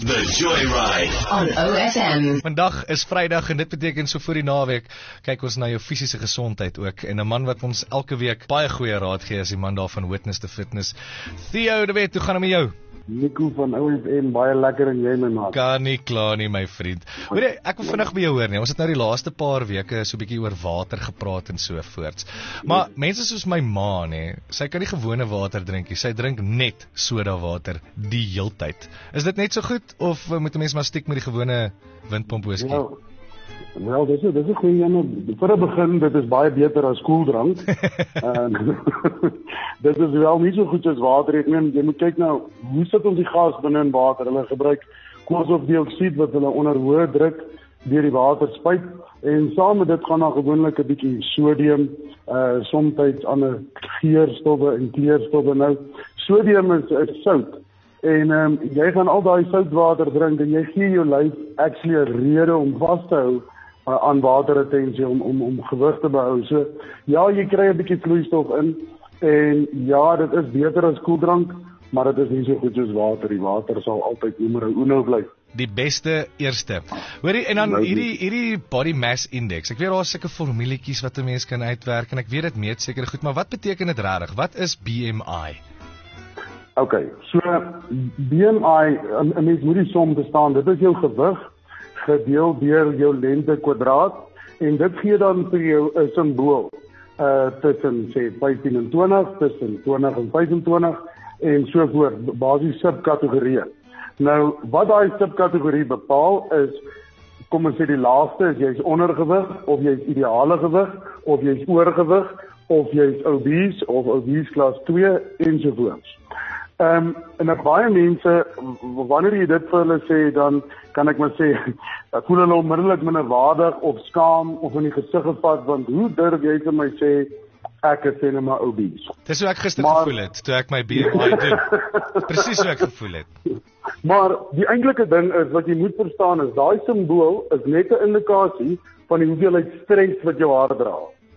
The Joyride on OFM. Vandag is Vrydag en dit beteken so voor die naweek kyk ons na jou fisiese gesondheid ook. En 'n man wat ons elke week baie goeie raad gee is die man daar van Witness the Fitness. Theo de Wet, hoe gaan dit met jou? Nico van OFM, baie lekker en jy my maat. Kan nie klaar nie my vriend. Hoor jy, ek wil vinnig by jou hoor nie. Ons het nou die laaste paar weke so 'n bietjie oor water gepraat en so voorts. Maar mense soos my ma nê, sy kan nie gewone water drink nie. Sy drink net soda water die heeltyd. Is dit net so goed of moet 'n mens maar stiek met die gewone windpomp whisky? Wel, dis 'n goeie een. Vir 'n begin, dit is baie beter as koeldrank. Dit is wel nie so goed as water. Ek meen, jy moet kyk nou, hoe sit ons die gas binne in water? Hulle gebruik koolstofdioksied wat hulle onder hoë druk deur die water spuit en saam met dit gaan daar gewoonlik 'n bietjie sodium, soms ander geurstowwe en kleurstowwe. Nou, sodium is sout. En jy gaan al daai soutwater drink en jy gee jou lyf actually 'n rede om vas te hou aan waterretensie om gewig te behou. So ja, jy kry 'n bietjie vloeistof in en ja, dit is beter as koeldrank, maar dit is nie so goed soos water. Die water sal altyd numero uno bly. Die beste eerste. Hoorie, en dan hierdie body mass index. Ek weet daar is sulke formuletjies wat 'n mens kan uitwerk en ek weet dit meet seker goed, maar wat beteken dit regtig? Wat is BMI? Okay, so BMI, 'n mens moet die som bestaan. Dit is jou gewig gedeel deur jou lengte kwadraat en dit gee dan vir jou 'n simbool tussen sê 15 en 20, tussen 20 en 25 en so voort, basies subkategorieë. Nou, wat daai subkategorie bepaal is, kom ons sê die laagste is jy's ondergewig of jy's ideale gewig of jy's oorgewig of jy's obese of obese klas 2 ensovoorts. En baie mense, wanneer jy dit vir hulle sê, dan kan ek maar sê, ek voel hulle onmiddellik minderwaardig of skaam of in die gesig gevat, want hoe durf jy vir my sê, ek is net maar obese. Dis hoe ek gister gevoel het, toe ek my BMI doen. Presies hoe ek gevoel het. Maar die eintlike ding is, wat jy moet verstaan is, daai simbool is net 'n indikasie van die hoeveelheid stres wat jou hart dra.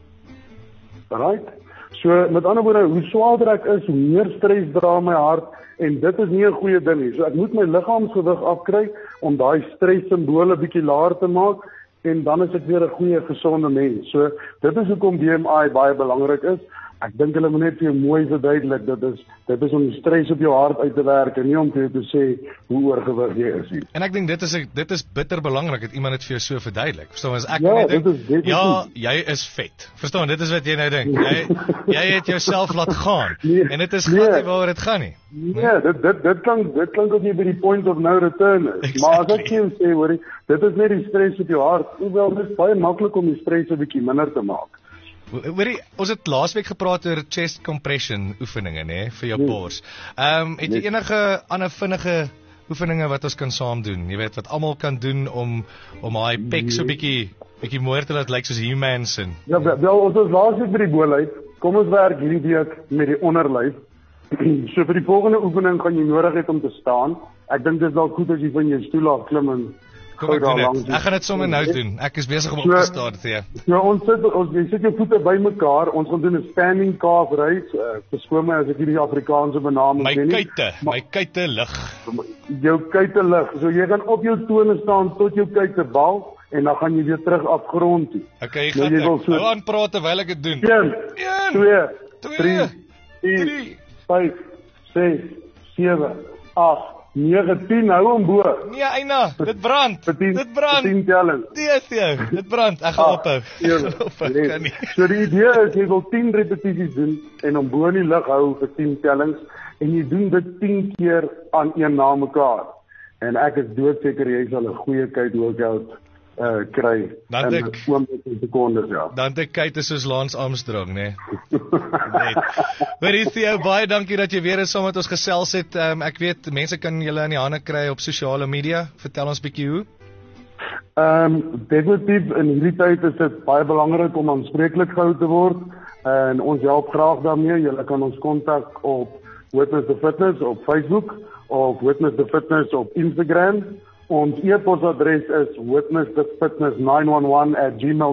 Right? So, met ander woorde, hoe swaarder ek is, hoe meer stres dra my hart, en dit is nie 'n goeie ding nie. So, ek moet my liggaamsgewig afkry, om daai stres simbole bietjie laer te maak, en dan is ek weer 'n goeie, gesonde mens. So, dit is hoekom BMI baie belangrik is. Ek dink hulle moet net vir jou mooi verduidelik, dit is om die stres op jou hart uit te werk, en nie om vir jou te sê, hoe oorgewig jy is. En ek dink dit is bitter belangrik, dat iemand dit vir jou so verduidelik. Verstaan, as ek dink, ja, jy is vet. Verstaan, dit is wat jy nou dink. Jy het jouself laat gaan, en dit is glad nie waaroor dit gaan nie. Nee, dit klink of jy by die point of no return is. Exactly. Maar as ek jou sê, hoorie, dit is net die stres op jou hart, hoewel dit is baie maklik om die stres 'n bietjie minder te maak. Hoorie, ons het laasweek gepraat oor chest compression oefeninge, nê, vir jou bors. Het jy enige ander vinnige oefeninge wat ons kan saam doen? Jy weet, wat almal kan doen om daai pek so bietjie mooier te laat lyk soos He-Man se. Ja, wel, ons is laasweek by die bolyf. Kom ons werk hierdie week met die onderlyf. So vir die volgende oefening gaan jy nodig hê om te staan. Ek dink dit is dalk goed as jy van jou stoel af klim en Kom ek doen dit. Ek gaan dit sommer nou doen. Ek is besig om op te staan, Theo. Ja, jy sit jou voete bymekaar. Ons gaan doen 'n standing calf raise. Verskoon my as ek hierdie Afrikaanse benaming sê nie. My kuite lig. Jou kuite lig. So jy gaan op jou tone staan tot jou kuite bal en dan gaan jy weer terug af grond toe. Okay, hou aan praat terwyl ek dit doen. 1 2 3 4 5 6 7 8 9, 10, hou hom bo. Nee, Eina, dit brand. Dit brand. 10 tellings. Dit brand. Ek gaan ophou. Kan nie. So die idee is, jy wil 10 repetisies doen, en om bo in die lug hou vir 10 tellings, en jy doen dit 10 keer aan een na mekaar. En ek is doodseker, jy sal 'n goeie kuit workout kry. Dan in 'n sekondes, ja. Dan dit kuit is soos Lance Armstrong, né? Hoorie Theo, baie dankie dat jy weer eens saam met ons gesels het. Ek weet mense kan julle in die hande kry op sosiale media. Vertel ons bietjie hoe. Definitief in hierdie tyd is dit baie belangrik om aanspreeklik gehou te word, en ons help graag daarmee. Julle kan ons kontak op Witness the Fitness op Facebook of Witness the Fitness op Instagram. Ons e-posadres is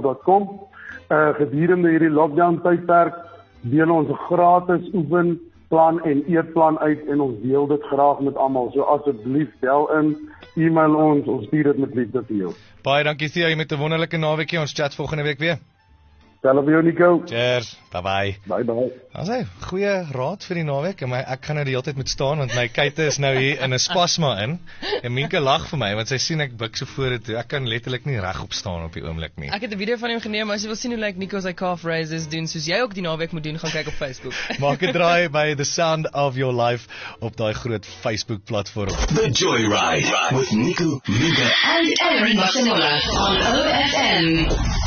witnessthefitness911@gmail.com. Gedurende hierdie lockdown tydperk deel ons 'n gratis plan en eetplan uit en ons deel dit graag met almal. So asseblief bel in, e-mail ons stuur dit met liefde vir jou. Baie dankie Theo, jy met 'n wonderlike naweekie. Ons chat volgende week weer. Selfs vir jou Nico. Cheers. Bye bye. Bye bye. Ons sê goeie raad vir die naweek. Ek gaan nou die hele tyd moet staan want my kuite is nou hier in 'n spasma in. En Minke lag vir my want sy sien ek buig so vorentoe. Ek kan letterlik nie regop staan op die oomblik nie. Ek het 'n video van hom geneem. As jy wil sien hoe lyk Nico sy calf raises doen, soos jy ook die naweek moet doen, gaan kyk op Facebook. Maak 'n draai by The Sound of Your Life op daai groot Facebook platform. The Joyride with Nico, Minke and Erin Barcelona on OFM.